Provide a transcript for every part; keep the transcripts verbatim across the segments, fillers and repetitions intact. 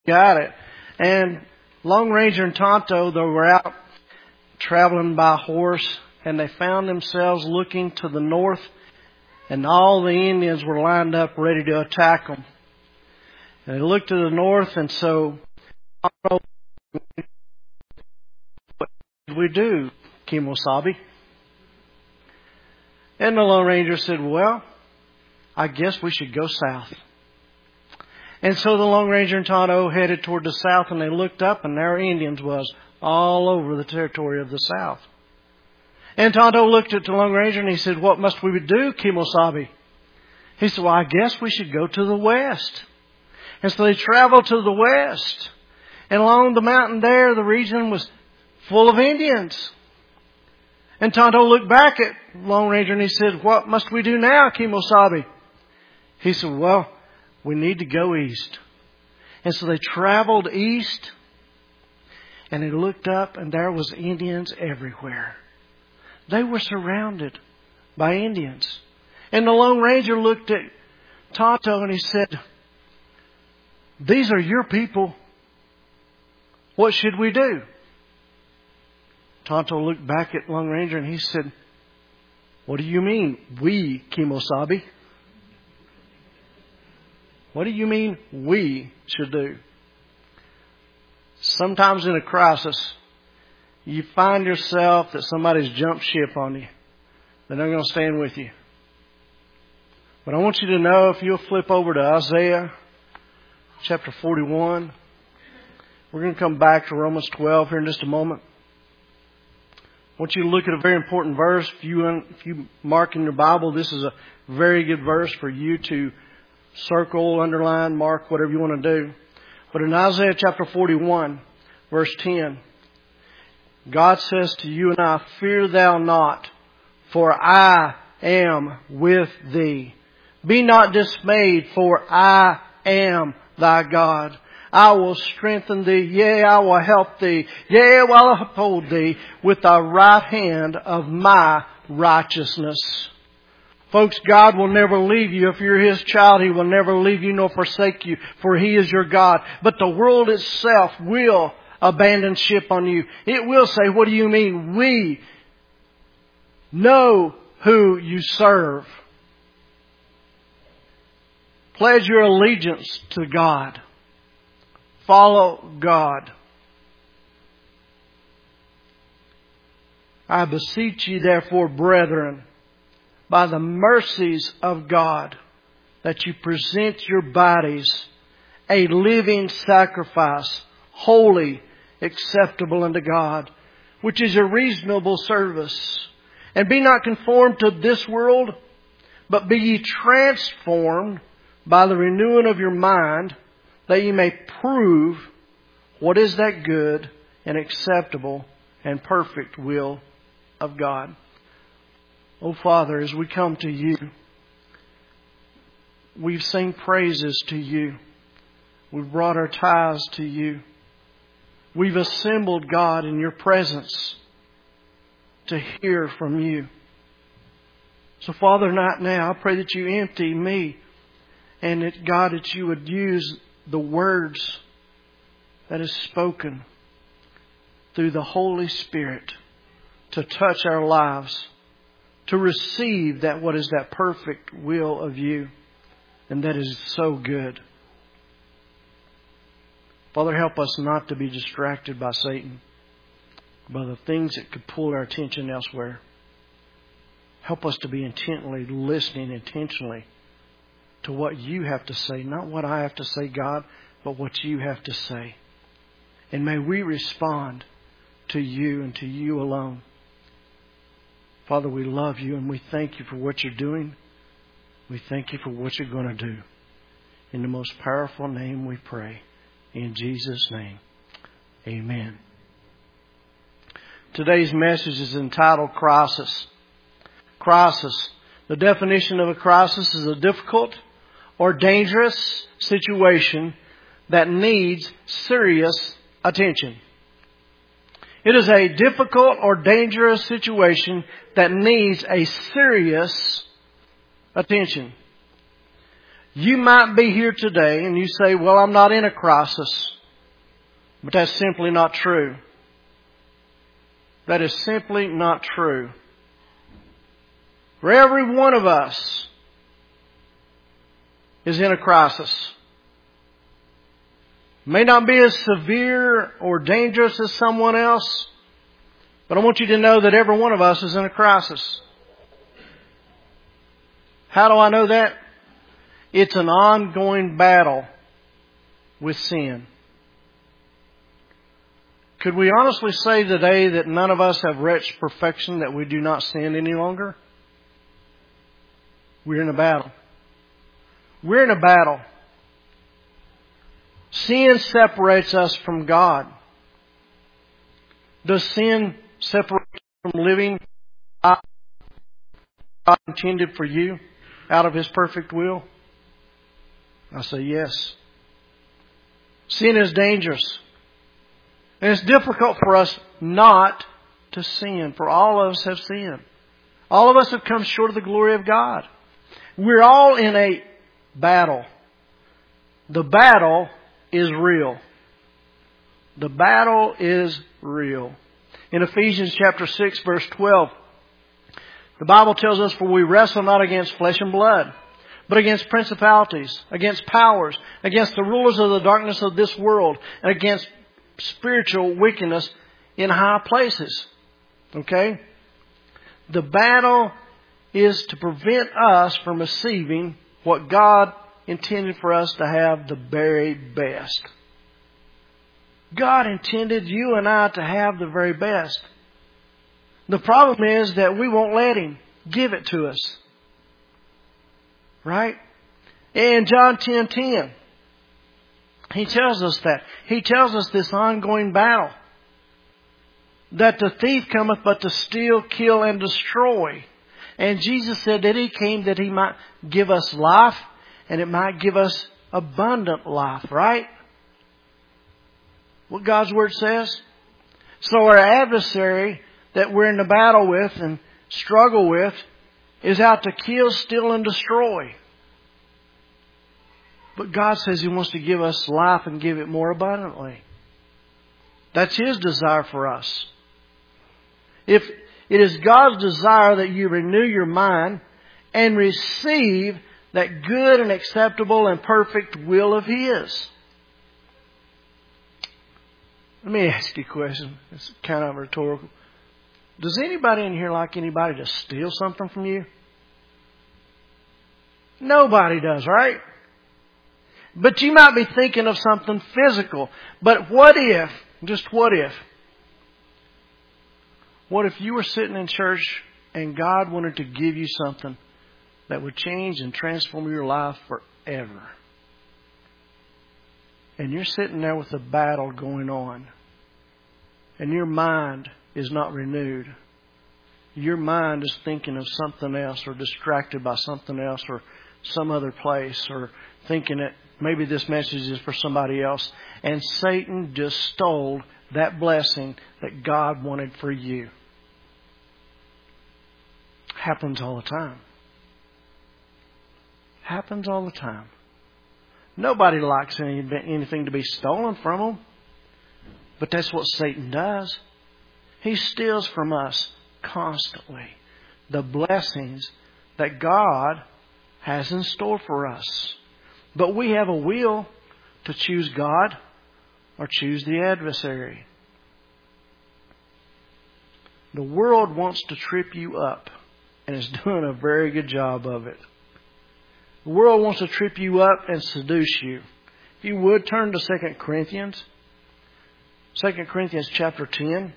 Got it. And Lone Ranger and Tonto, they were out traveling by horse, and they found themselves looking to the north, and all the Indians were lined up ready to attack them. And they looked to the north, and so, what did we do, Kemosabe? And the Lone Ranger said, well, I guess we should go south. And so the Lone Ranger and Tonto headed toward the south, and they looked up, and there Indians was all over the territory of the south. And Tonto looked at the Lone Ranger, and he said, what must we do, Kemosabe? He said, well, I guess we should go to the west. And so they traveled to the west. And along the mountain there, the region was full of Indians. And Tonto looked back at Lone Ranger, and he said, what must we do now, Kemosabe? He said, well, we need to go east. And so they traveled east, and they looked up, and there was Indians everywhere. They were surrounded by Indians. And the Lone Ranger looked at Tonto, and he said, these are your people. What should we do? Tonto looked back at Lone Ranger, and he said, what do you mean, we, Kemosabe? What do you mean we should do? Sometimes in a crisis, you find yourself that somebody's jumped ship on you. They're not going to stand with you. But I want you to know, if you'll flip over to Isaiah chapter forty-one, we're going to come back to Romans twelve here in just a moment. I want you to look at a very important verse. If you, if you mark in your Bible, this is a very good verse for you to circle, underline, mark, whatever you want to do. But in Isaiah chapter forty-one, verse ten, God says to you and I, fear thou not, for I am with thee. Be not dismayed, for I am thy God. I will strengthen thee, yea, I will help thee, yea, I will uphold thee with the right hand of my righteousness. Folks, God will never leave you. If you're His child, He will never leave you nor forsake you, for He is your God. But the world itself will abandon ship on you. It will say, what do you mean? We know who you serve. Pledge your allegiance to God. Follow God. I beseech you, therefore, brethren, by the mercies of God, that you present your bodies a living sacrifice, holy, acceptable unto God, which is a reasonable service. And be not conformed to this world, but be ye transformed by the renewing of your mind, that ye may prove what is that good and acceptable and perfect will of God. Oh, Father, as we come to you, we've sung praises to you. We've brought our tithes to you. We've assembled, God, in your presence to hear from you. So, Father, not now, I pray that you empty me, and that, God, that you would use the words that is spoken through the Holy Spirit to touch our lives, to receive that what is that perfect will of you, and that is so good. Father, help us not to be distracted by Satan, by the things that could pull our attention elsewhere. Help us to be intently listening, intentionally, to what you have to say. Not what I have to say, God, but what you have to say. And may we respond to you and to you alone. Father, we love you and we thank you for what you're doing. We thank you for what you're going to do. In the most powerful name we pray. In Jesus' name, amen. Today's message is entitled Crisis. Crisis. The definition of a crisis is a difficult or dangerous situation that needs serious attention. It is a difficult or dangerous situation that needs a serious attention. You might be here today and you say, well, I'm not in a crisis. But that's simply not true. That is simply not true. For every one of us is in a crisis. May not be as severe or dangerous as someone else, but I want you to know that every one of us is in a crisis. How do I know that? It's an ongoing battle with sin. Could we honestly say today that none of us have reached perfection, that we do not sin any longer? We're in a battle. We're in a battle. Sin separates us from God. Does sin separate you from living God intended for you out of His perfect will? I say yes. Sin is dangerous. And it's difficult for us not to sin, for all of us have sinned. All of us have come short of the glory of God. We're all in a battle. The battle is real. The battle is real. In Ephesians chapter six, verse twelve, the Bible tells us, for we wrestle not against flesh and blood, but against principalities, against powers, against the rulers of the darkness of this world, and against spiritual wickedness in high places. Okay? The battle is to prevent us from receiving what God intended for us to have, the very best. God intended you and I to have the very best. The problem is that we won't let Him give it to us. Right? In John ten ten, He tells us that. He tells us this ongoing battle. That the thief cometh but to steal, kill, and destroy. And Jesus said that He came that He might give us life, and it might give us abundant life, right? What God's Word says. So our adversary that we're in the battle with and struggle with is out to kill, steal, and destroy. But God says He wants to give us life and give it more abundantly. That's His desire for us. If it is God's desire that you renew your mind and receive that good and acceptable and perfect will of His. Let me ask you a question. It's kind of rhetorical. Does anybody in here like anybody to steal something from you? Nobody does, right? But you might be thinking of something physical. But what if, just what if, what if you were sitting in church and God wanted to give you something that would change and transform your life forever? And you're sitting there with a battle going on. And your mind is not renewed. Your mind is thinking of something else, or distracted by something else, or some other place, or thinking that maybe this message is for somebody else. And Satan just stole that blessing that God wanted for you. Happens all the time. Happens all the time. Nobody likes any, anything to be stolen from them. But that's what Satan does. He steals from us constantly the blessings that God has in store for us. But we have a will to choose God or choose the adversary. The world wants to trip you up, and is doing a very good job of it. The world wants to trip you up and seduce you. If you would, turn to Second Corinthians. Second Corinthians chapter ten.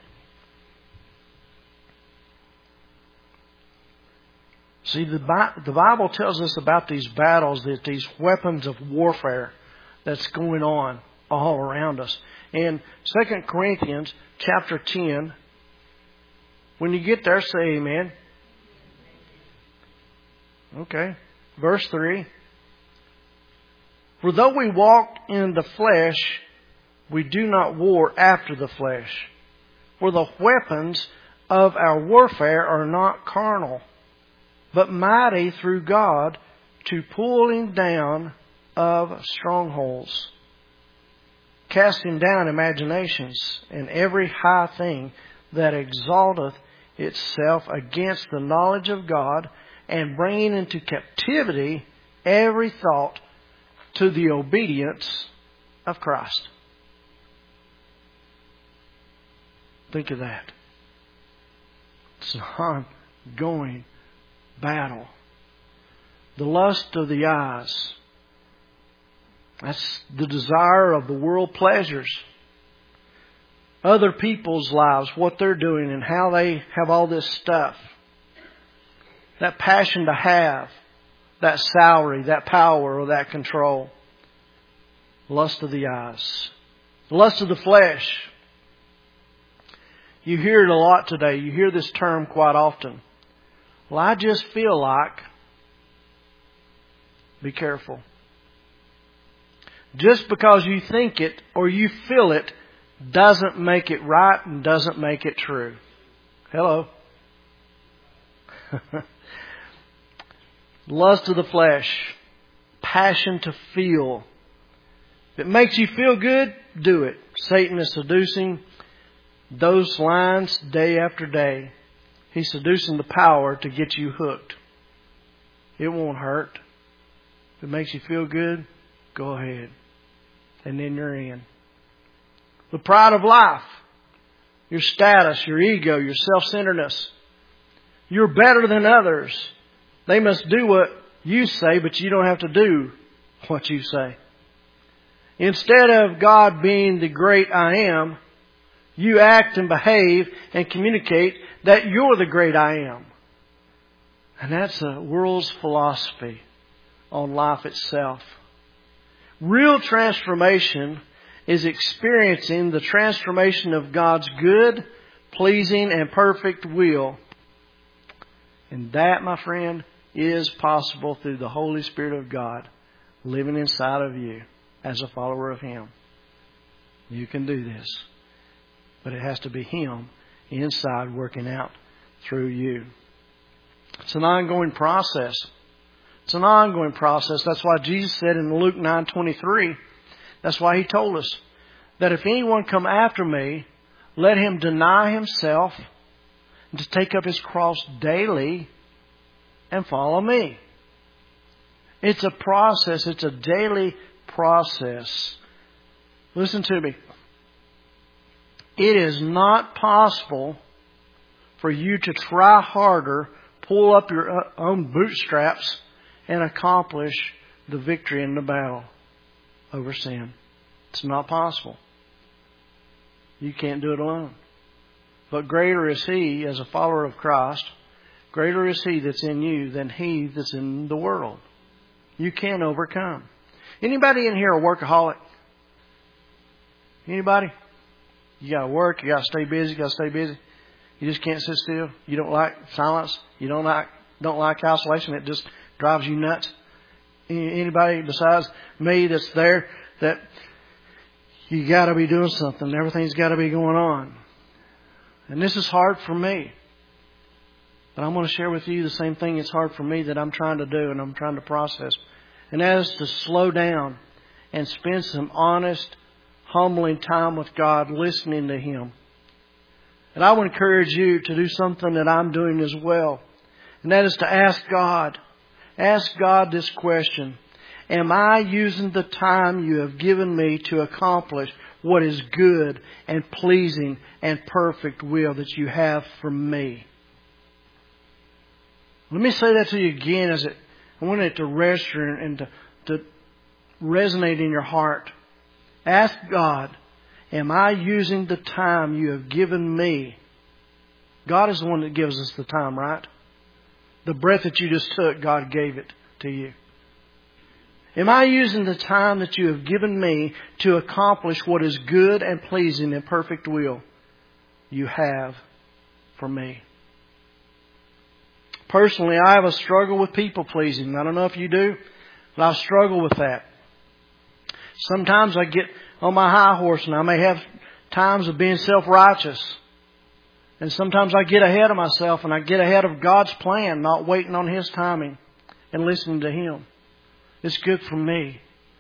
See, the the Bible tells us about these battles, that these weapons of warfare that's going on all around us. In Second Corinthians chapter ten, when you get there, say amen. Okay. Verse three. For though we walk in the flesh, we do not war after the flesh. For the weapons of our warfare are not carnal, but mighty through God to pulling down of strongholds, casting down imaginations and every high thing that exalteth itself against the knowledge of God, and bringing into captivity every thought to the obedience of Christ. Think of that. It's an ongoing battle. The lust of the eyes. That's the desire of the world pleasures. Other people's lives, what they're doing and how they have all this stuff. That passion to have, that salary, that power, or that control. Lust of the eyes. Lust of the flesh. You hear it a lot today. You hear this term quite often. Well, I just feel like. Be careful. Just because you think it or you feel it doesn't make it right and doesn't make it true. Hello. Lust of the flesh. Passion to feel. If it makes you feel good, do it. Satan is seducing those lines day after day. He's seducing the power to get you hooked. It won't hurt. If it makes you feel good, go ahead. And then you're in. The pride of life. Your status, your ego, your self-centeredness. You're better than others. They must do what you say, but you don't have to do what you say. Instead of God being the great I am, you act and behave and communicate that you're the great I am. And that's the world's philosophy on life itself. Real transformation is experiencing the transformation of God's good, pleasing, and perfect will. And that, my friend, is possible through the Holy Spirit of God living inside of you as a follower of Him. You can do this. But it has to be Him inside working out through you. It's an ongoing process. It's an ongoing process. That's why Jesus said in Luke nine twenty-three, that's why He told us that if anyone come after me, let him deny himself and to take up his cross daily and follow me. It's a process. It's a daily process. Listen to me. It is not possible for you to try harder, pull up your own bootstraps, and accomplish the victory in the battle over sin. It's not possible. You can't do it alone. But greater is He, as a follower of Christ, greater is He that's in you than he that's in the world. You can overcome. Anybody in here a workaholic? Anybody? You got to work. You got to stay busy. You got to stay busy. You just can't sit still. You don't like silence. You don't like don't like isolation. It just drives you nuts. Anybody besides me that's there that you got to be doing something. Everything's got to be going on. And this is hard for me. But I'm going to share with you the same thing it's hard for me that I'm trying to do and I'm trying to process. And that is to slow down and spend some honest, humbling time with God, listening to Him. And I would encourage you to do something that I'm doing as well. And that is to ask God. Ask God this question. Am I using the time you have given me to accomplish what is good and pleasing and perfect will that you have for me? Let me say that to you again as it, I want it to register and to, to resonate in your heart. Ask God, am I using the time you have given me? God is the one that gives us the time, right? The breath that you just took, God gave it to you. Am I using the time that you have given me to accomplish what is good and pleasing and perfect will you have for me? Personally, I have a struggle with people pleasing. I don't know if you do, but I struggle with that. Sometimes I get on my high horse and I may have times of being self-righteous. And sometimes I get ahead of myself and I get ahead of God's plan, not waiting on His timing and listening to Him. It's good for me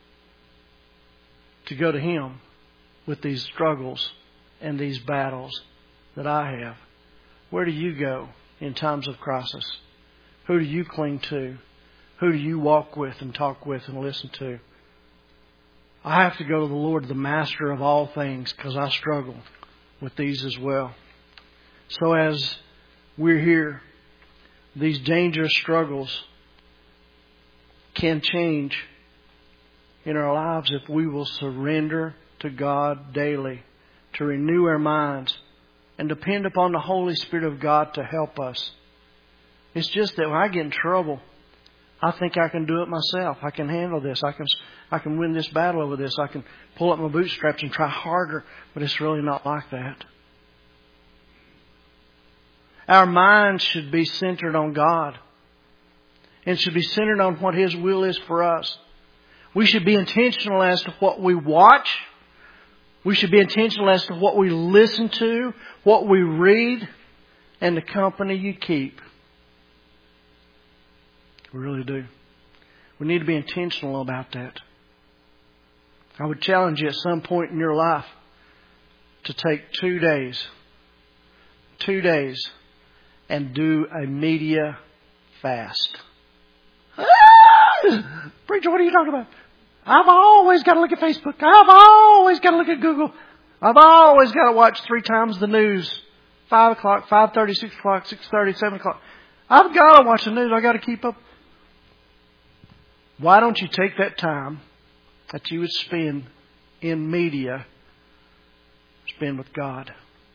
to go to Him with these struggles and these battles that I have. Where do you go in times of crisis? Who do you cling to? Who do you walk with and talk with and listen to? I have to go to the Lord, the Master of all things, because I struggle with these as well. So as we're here, these dangerous struggles can change in our lives if we will surrender to God daily, to renew our minds, and depend upon the Holy Spirit of God to help us. It's just that when I get in trouble, I think I can do it myself. I can handle this. I can I can win this battle over this. I can pull up my bootstraps and try harder. But it's really not like that. Our minds should be centered on God. And should be centered on what His will is for us. We should be intentional as to what we watch. We should be intentional as to what we listen to, what we read, and the company you keep. We really do. We need to be intentional about that. I would challenge you at some point in your life to take two days, two days, and do a media fast. Ah! Preacher, what are you talking about? I've always got to look at Facebook. I've always got to look at Google. I've always got to watch three times the news. Five o'clock, five thirty, six o'clock, six thirty, seven o'clock. I've got to watch the news. I've got to keep up. Why don't you take that time that you would spend in media, spend with God?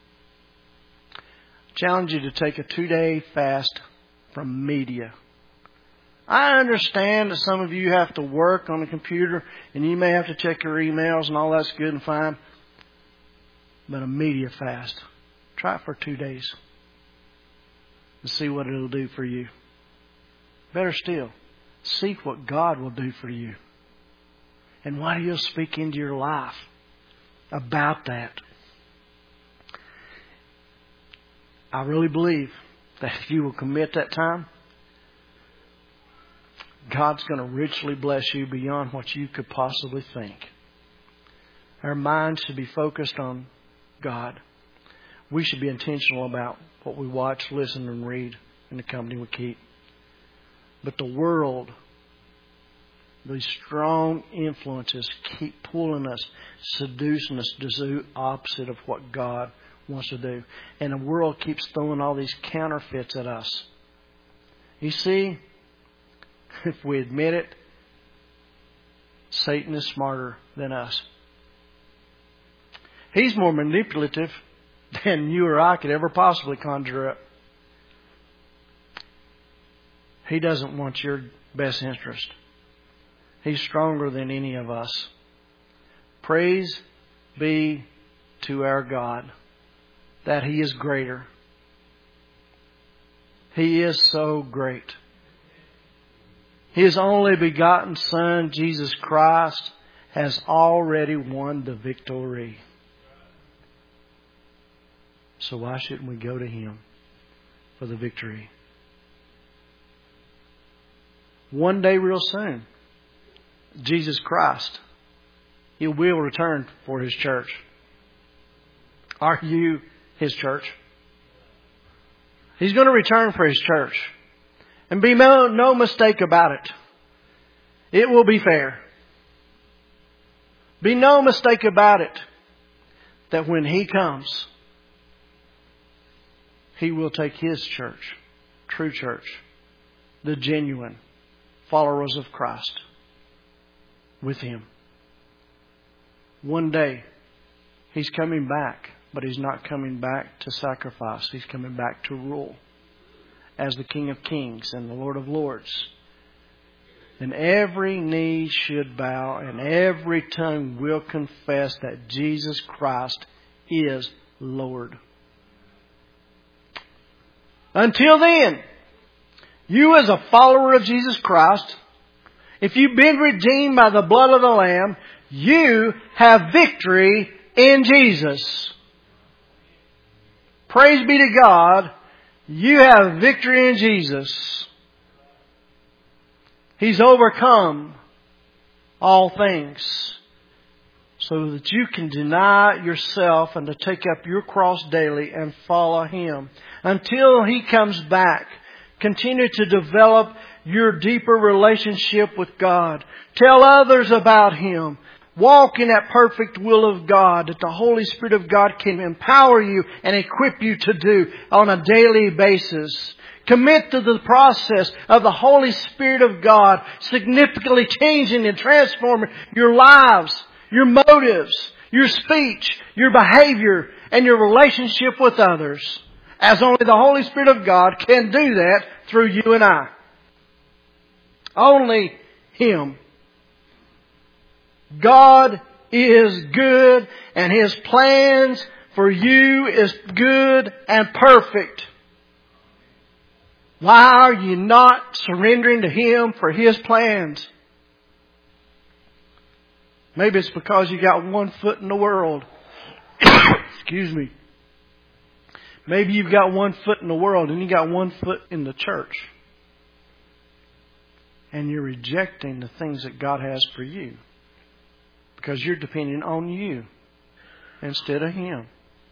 I challenge you to take a two-day fast from media. I understand that some of you have to work on the computer and you may have to check your emails and all that's good and fine. But a media fast, try it for two days and see what it'll do for you. Better still, seek what God will do for you and what He'll speak into your life about that. I really believe that if you will commit that time, God's going to richly bless you beyond what you could possibly think. Our minds should be focused on God. We should be intentional about what we watch, listen, and read in the company we keep. But the world, these strong influences keep pulling us, seducing us to do opposite of what God wants to do. And the world keeps throwing all these counterfeits at us. You see, if we admit it, Satan is smarter than us. He's more manipulative than you or I could ever possibly conjure up. He doesn't want your best interest. He's stronger than any of us. Praise be to our God that He is greater. He is so great. His only begotten Son, Jesus Christ, has already won the victory. So why shouldn't we go to Him for the victory? One day real soon, Jesus Christ, He will return for His church. Are you His church? He's going to return for His church. And be no, no mistake about it. It will be fair. Be no mistake about it that when He comes, He will take His church, true church, the genuine followers of Christ, with Him. One day, He's coming back, but He's not coming back to sacrifice. He's coming back to rule as the King of Kings and the Lord of Lords. And every knee should bow and every tongue will confess that Jesus Christ is Lord. Until then, you as a follower of Jesus Christ, if you've been redeemed by the blood of the Lamb, you have victory in Jesus. Praise be to God. You have victory in Jesus. He's overcome all things, so that you can deny yourself and to take up your cross daily and follow Him until He comes back. Continue to develop your deeper relationship with God. Tell others about Him. Walk in that perfect will of God that the Holy Spirit of God can empower you and equip you to do on a daily basis. Commit to the process of the Holy Spirit of God significantly changing and transforming your lives, your motives, your speech, your behavior, and your relationship with others. As only the Holy Spirit of God can do that through you and I. Only Him. God is good, and His plans for you is good and perfect. Why are you not surrendering to Him for His plans? Maybe it's because you got one foot in the world. Excuse me. Maybe you've got one foot in the world and you got one foot in the church. And you're rejecting the things that God has for you. Because you're depending on you instead of Him.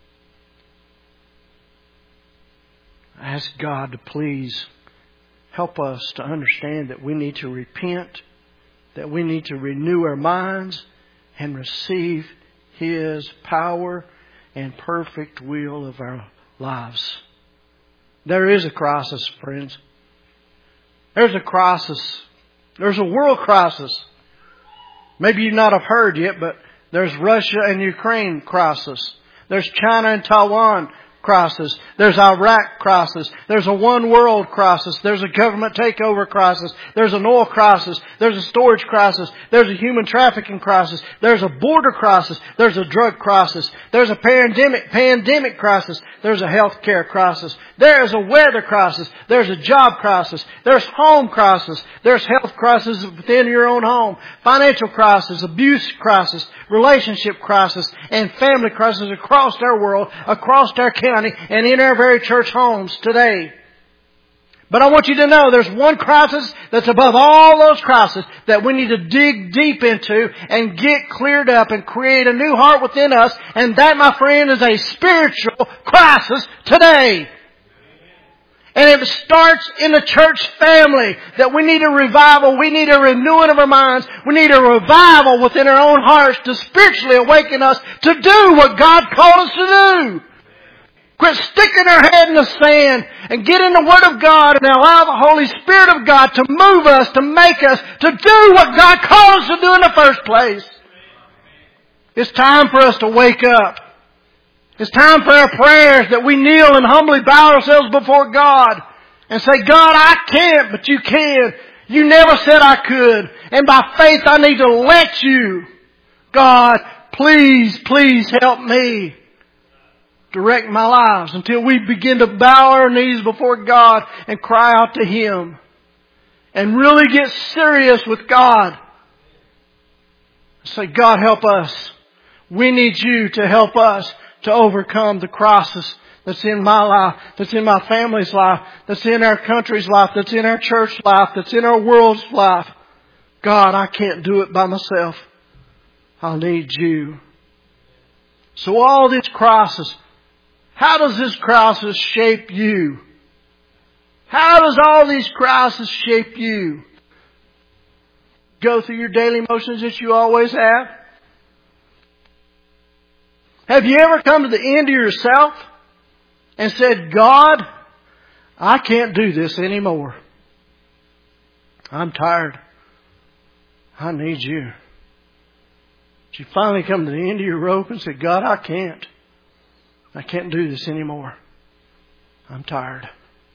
I ask God to please help us to understand that we need to repent, that we need to renew our minds and receive His power and perfect will of our lives. There is a crisis, friends. There's a crisis. There's a world crisis. Maybe you not have heard yet, but there's Russia and Ukraine crisis. There's China and Taiwan crisis. There's Iraq crisis. There's a one world crisis. There's a government takeover crisis. There's an oil crisis. There's a storage crisis. There's a human trafficking crisis. There's a border crisis. There's a drug crisis. There's a pandemic, pandemic crisis. There's a health care crisis. There is a weather crisis. There's a job crisis. There's home crisis. There's health crisis within your own home. Financial crisis, abuse crisis, relationship crisis, and family crisis across our world, across our county, and in our very church homes today. But I want you to know there's one crisis that's above all those crises that we need to dig deep into and get cleared up and create a new heart within us. And that, my friend, is a spiritual crisis today. And it starts in the church family, that we need a revival. We need a renewing of our minds. We need a revival within our own hearts to spiritually awaken us to do what God called us to do. Quit sticking our head in the sand and get in the Word of God and allow the Holy Spirit of God to move us, to make us, to do what God called us to do in the first place. It's time for us to wake up. It's time for our prayers that we kneel and humbly bow ourselves before God and say, God, I can't, but you can. You never said I could. And by faith I need to let you. God, please, please help me. Direct my lives until we begin to bow our knees before God and cry out to Him. And really get serious with God. Say, God, help us. We need you to help us to overcome the crisis that's in my life, that's in my family's life, that's in our country's life, that's in our church life, that's in our world's life. God, I can't do it by myself. I need you. So all this crisis, how does this crisis shape you? How does all these crises shape you? Go through your daily motions that you always have? Have you ever come to the end of yourself and said, God, I can't do this anymore. I'm tired. I need you. Did you finally come to the end of your rope and said, God, I can't. I can't do this anymore. I'm tired.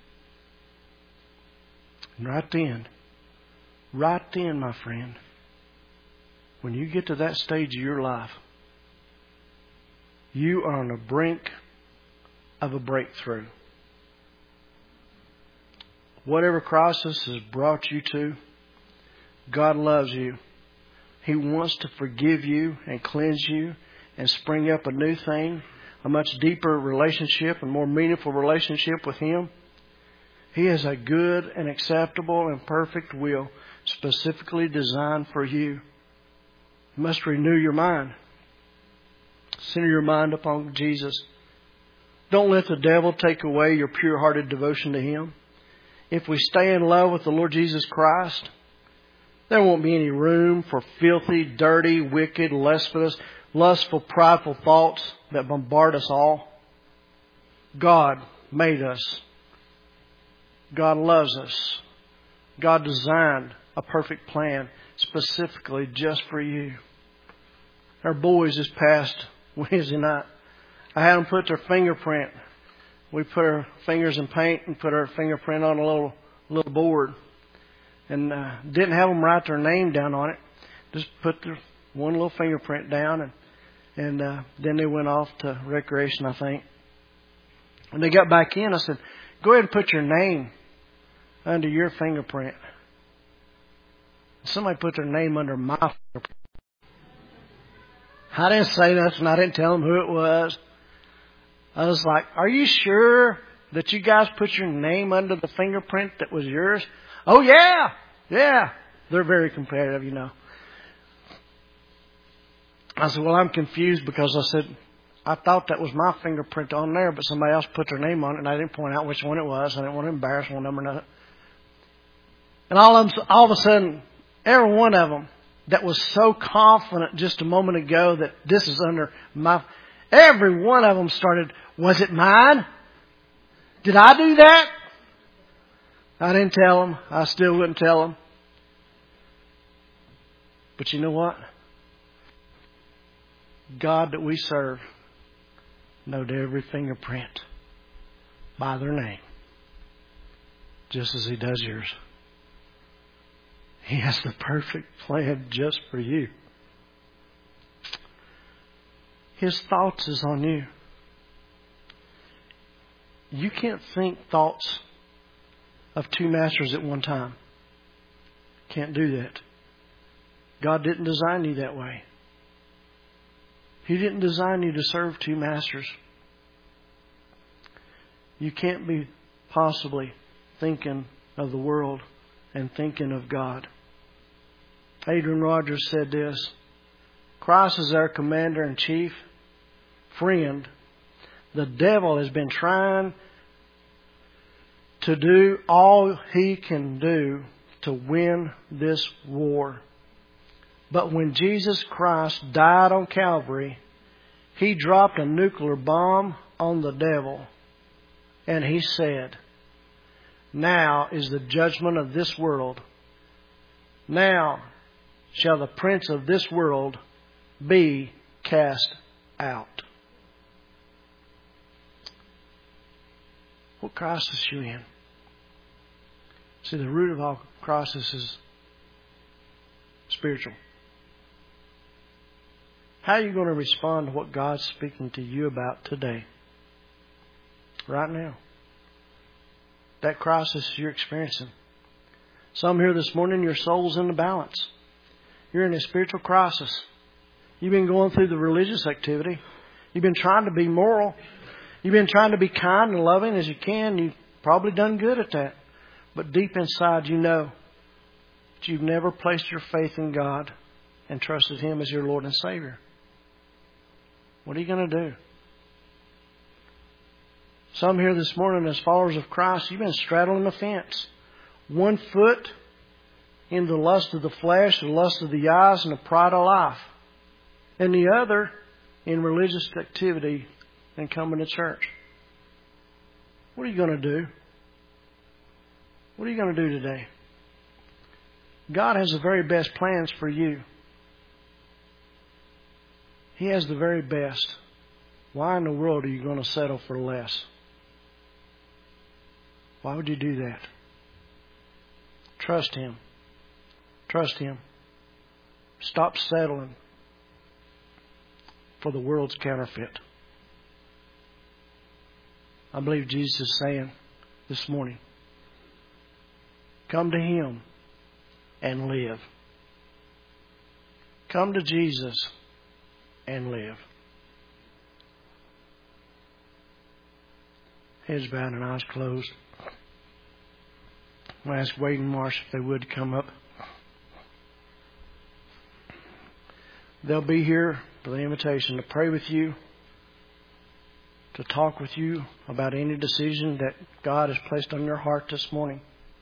And right then, right then, my friend, when you get to that stage of your life, you are on the brink of a breakthrough. Whatever crisis has brought you to, God loves you. He wants to forgive you and cleanse you and spring up a new thing, a much deeper relationship and more meaningful relationship with Him. He has a good and acceptable and perfect will specifically designed for you. You must renew your mind. Center your mind upon Jesus. Don't let the devil take away your pure-hearted devotion to Him. If we stay in love with the Lord Jesus Christ, there won't be any room for filthy, dirty, wicked, lustful, lustful, prideful thoughts that bombard us all. God made us. God loves us. God designed a perfect plan specifically just for you. Our boys this past Wednesday night, I had them put their fingerprint. We put our fingers in paint and put our fingerprint on a little little board. And uh, didn't have them write their name down on it. Just put their one little fingerprint down. And, and uh, then they went off to recreation, I think. When they got back in, I said, go ahead and put your name under your fingerprint. Somebody put their name under my fingerprint. I didn't say nothing. I didn't tell them who it was. I was like, are you sure that you guys put your name under the fingerprint that was yours? Oh, yeah. Yeah. They're very competitive, you know. I said, well, I'm confused because I said, I thought that was my fingerprint on there, but somebody else put their name on it, and I didn't point out which one it was. I didn't want to embarrass one of them or nothing. And all of, them, all of a sudden, every one of them that was so confident just a moment ago that this is under my... Every one of them started, was it mine? Did I do that? I didn't tell them. I still wouldn't tell them. But you know what? God that we serve knowed every fingerprint by their name, just as He does yours. He has the perfect plan just for you. His thoughts is on you. You can't think thoughts of two masters at one time. Can't do that. God didn't design you that way. He didn't design you to serve two masters. You can't be possibly thinking of the world and thinking of God. Adrian Rogers said this, Christ is our commander-in-chief. Friend, the devil has been trying to do all he can do to win this war. But when Jesus Christ died on Calvary, He dropped a nuclear bomb on the devil. And He said, now is the judgment of this world. Now shall the prince of this world be cast out. What crisis are you in? See, the root of all crisis is spiritual. How are you going to respond to what God's speaking to you about today? Right now. That crisis you're experiencing. Some here this morning, your soul's in the balance. You're in a spiritual crisis. You've been going through the religious activity. You've been trying to be moral. You've been trying to be kind and loving as you can. You've probably done good at that. But deep inside you know that you've never placed your faith in God and trusted Him as your Lord and Savior. What are you going to do? Some here this morning as followers of Christ, you've been straddling the fence. One foot in the lust of the flesh, the lust of the eyes, and the pride of life. And the other in religious activity and coming to church. What are you going to do? What are you going to do today? God has the very best plans for you. He has the very best. Why in the world are you going to settle for less? Why would you do that? Trust Him. Trust Him. Stop settling for the world's counterfeit. I believe Jesus is saying this morning, come to Him and live. Come to Jesus and live. Heads bowed and eyes closed. I'm going to ask Wade and Marsh if they would come up. They'll be here for the invitation to pray with you, to talk with you about any decision that God has placed on your heart this morning.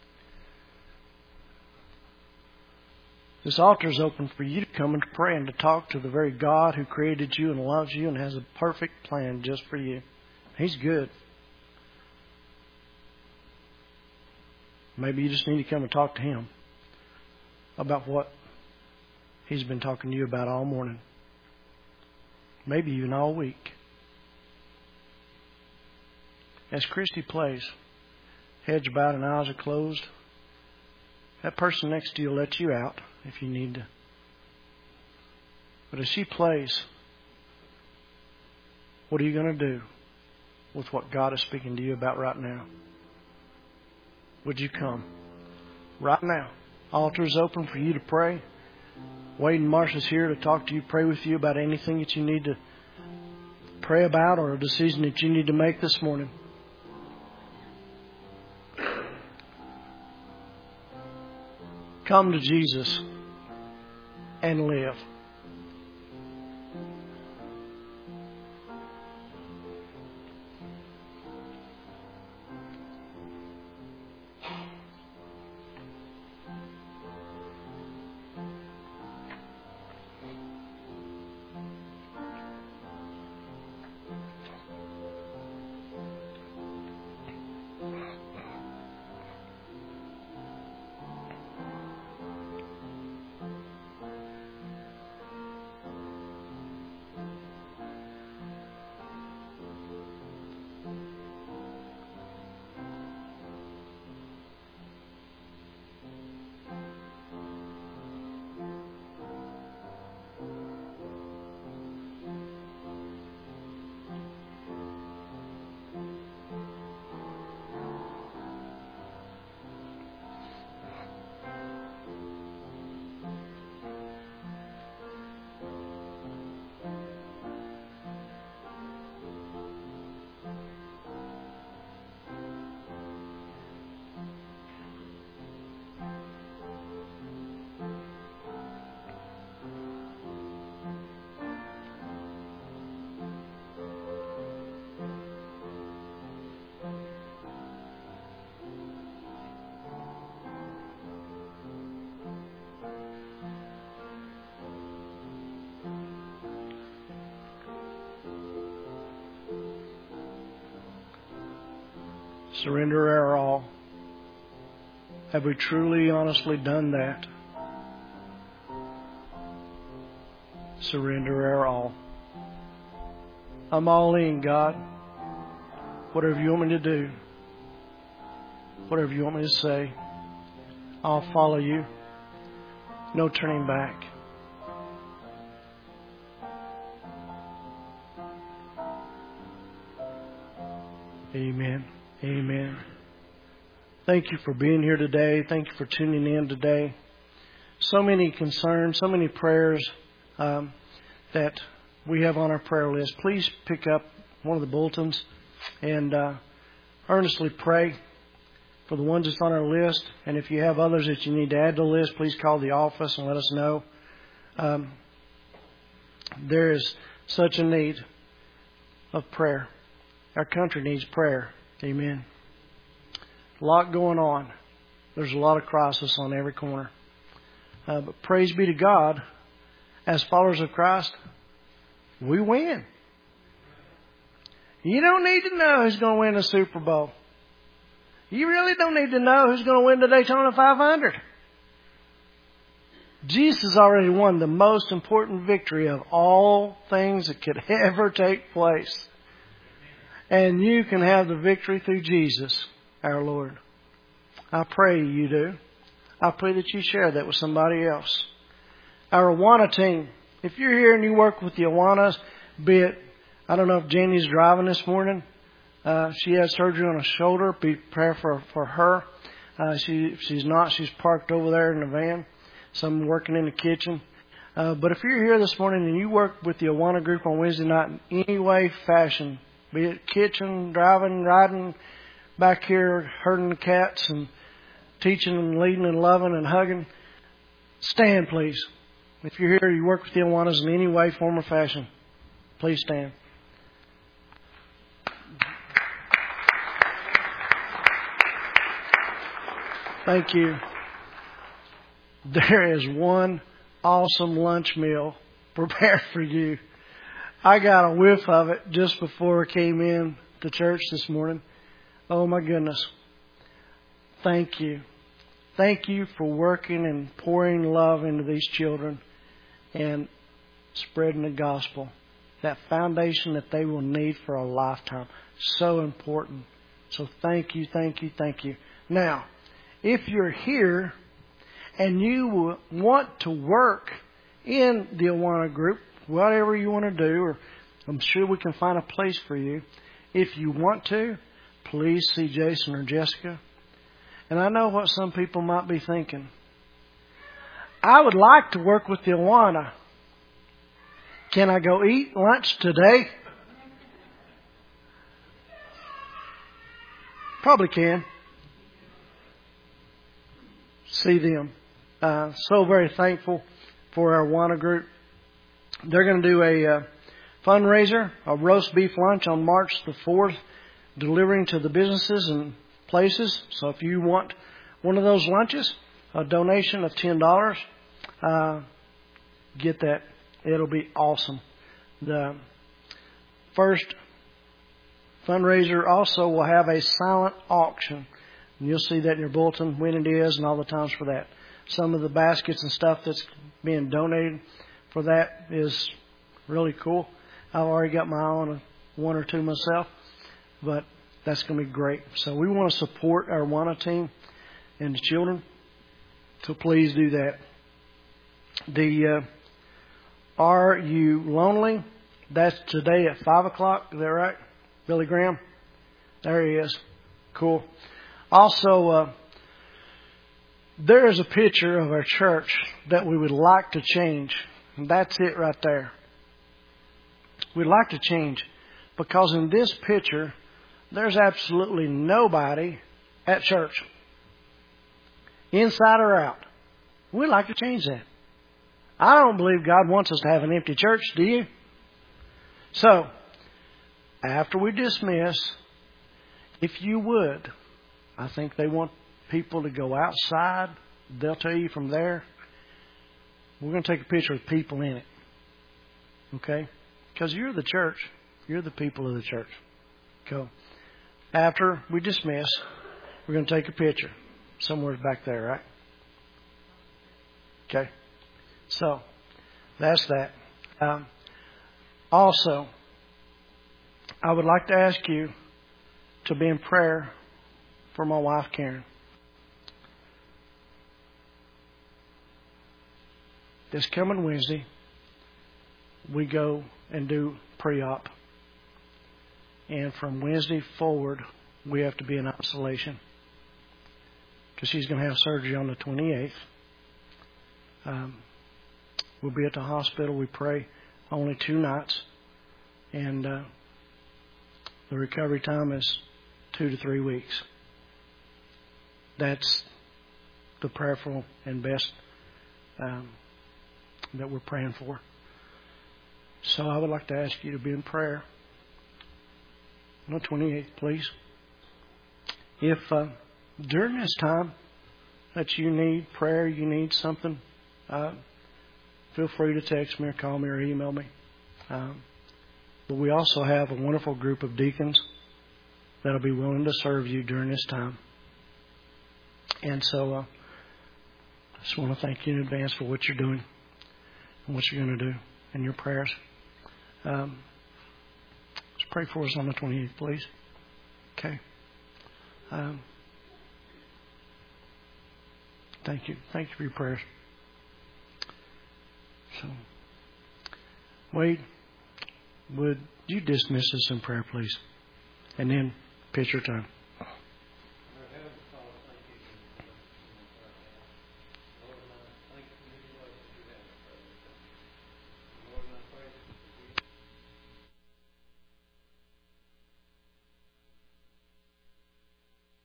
This altar is open for you to come and to pray and to talk to the very God who created you and loves you and has a perfect plan just for you. He's good. Maybe you just need to come and talk to Him about what He's been talking to you about all morning. Maybe even all week. As Christy plays, heads are bowed and eyes are closed, that person next to you will let you out if you need to. But as she plays, what are you going to do with what God is speaking to you about right now? Would you come right now? Altar is open for you to pray. Wade and Marsha's here to talk to you, pray with you about anything that you need to pray about or a decision that you need to make this morning. Come to Jesus and live. Surrender our all. Have we truly, honestly done that? Surrender our all. I'm all in, God. Whatever you want me to do, whatever you want me to say, I'll follow you. No turning back. Amen. Amen. Thank you for being here today. Thank you for tuning in today. So many concerns, so many prayers um, that we have on our prayer list. Please pick up one of the bulletins and uh, earnestly pray for the ones that's on our list. And if you have others that you need to add to the list, please call the office and let us know. Um, there is such a need of prayer. Our country needs prayer. Amen. A lot going on. There's a lot of crisis on every corner. Uh, but praise be to God, as followers of Christ, we win. You don't need to know who's going to win the Super Bowl. You really don't need to know who's going to win the Daytona five hundred. Jesus already won the most important victory of all things that could ever take place. And you can have the victory through Jesus, our Lord. I pray you do. I pray that you share that with somebody else. Our Awana team, if you're here and you work with the Awanas, be it, I don't know if Janie's driving this morning. Uh, she had surgery on a shoulder. Be prayer for, for her. Uh, she, if she's not, she's parked over there in the van. Some working in the kitchen. Uh, but if you're here this morning and you work with the Awana group on Wednesday night in any way, fashion, be it kitchen, driving, riding, back here herding the cats and teaching and leading and loving and hugging, stand please. if you're here, you work with the Awanas in any way, form, or fashion, please stand. Thank you. There is one awesome lunch meal prepared for you. I got a whiff of it just before I came in to church this morning. Oh my goodness. Thank you. Thank you for working and pouring love into these children and spreading the gospel. That foundation that they will need for a lifetime. So important. So thank you, thank you, thank you. Now, if you're here and you want to work in the Awana group, whatever you want to do, or I'm sure we can find a place for you. If you want to, please see Jason or Jessica. And I know what some people might be thinking. I would like to work with the Awana. Can I go eat lunch today? Probably can. See them. Uh, so very thankful for our Awana group. They're going to do a uh, fundraiser, a roast beef lunch on March the fourth, delivering to the businesses and places. So if you want one of those lunches, a donation of ten dollars, uh, get that. It'll be awesome. The first fundraiser also will have a silent auction. And you'll see that in your bulletin when it is and all the times for that. Some of the baskets and stuff that's being donated for that is really cool. I've already got my eye on one or two myself, but that's going to be great. So we want to support our Awana team and the children. So please do that. The uh, Are You Lonely? That's today at five o'clock. Is that right? Billy Graham? There he is. Cool. Also, uh, there is a picture of our church that we would like to change. And that's it right there. We'd like to change because in this picture, there's absolutely nobody at church. Inside or out. We'd like to change that. I don't believe God wants us to have an empty church, do you? So, after we dismiss, if you would, I think they want people to go outside. They'll tell you from there. We're going to take a picture with people in it. Okay? Because you're the church. You're the people of the church. Go. After we dismiss, we're going to take a picture. Somewhere back there, right? Okay? So, that's that. Um, also, I would like to ask you to be in prayer for my wife, Karen. This coming Wednesday, we go and do pre-op. And from Wednesday forward, we have to be in isolation. Because she's going to have surgery on the twenty-eighth. Um, we'll be at the hospital. We pray only two nights. And uh, the recovery time is two to three weeks. That's the prayerful and best um, that we're praying for. So I would like to ask you to be in prayer on the twenty-eighth, please. If uh, during this time that you need prayer, you need something, uh, feel free to text me or call me or email me. Um, but we also have a wonderful group of deacons that'll be willing to serve you during this time. And so uh, I just want to thank you in advance for what you're doing and what you're going to do in your prayers. Um, let's pray for us on the twenty-eighth, please. Okay. Um, thank you. Thank you for your prayers. So, Wade, would you dismiss us in prayer, please? And then picture time.